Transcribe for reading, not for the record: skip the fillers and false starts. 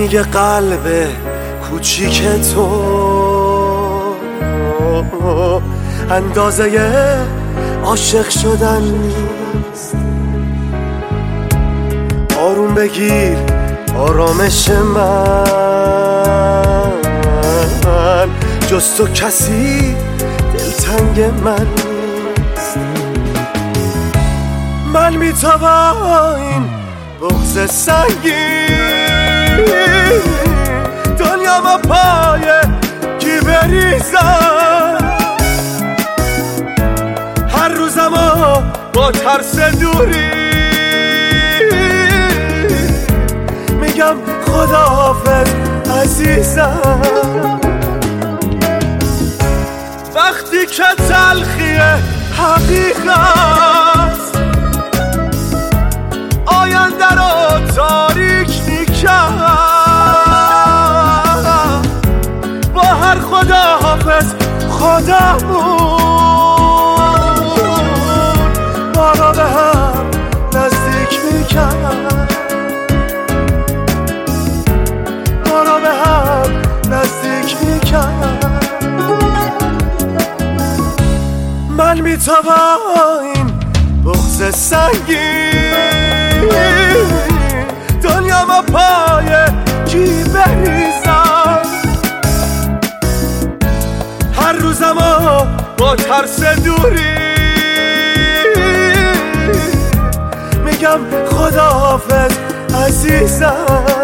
میگه قلب کوچیک تو اندازه عاشق شدن نیست. آروم بگیر آرامش من، جز تو کسی دلتنگ من نیست. من بی تو با این بغض سنگین دنیا ما پای کی بریزم. هر روزمو با ترس دوری میگم خداحافظ عزیزم. وقتی که تلخی حقیقت آینده رو تاریک میکرد، با هر خداحافظ خدامون ما را به هم نزدیک میکرد، ما را به هم نزدیک میکرد. من بی تو با این بغض سنگین دنیا ما پای کی بریزم. هر روزمو با ترس دوری میگم خداحافظ عزیزم.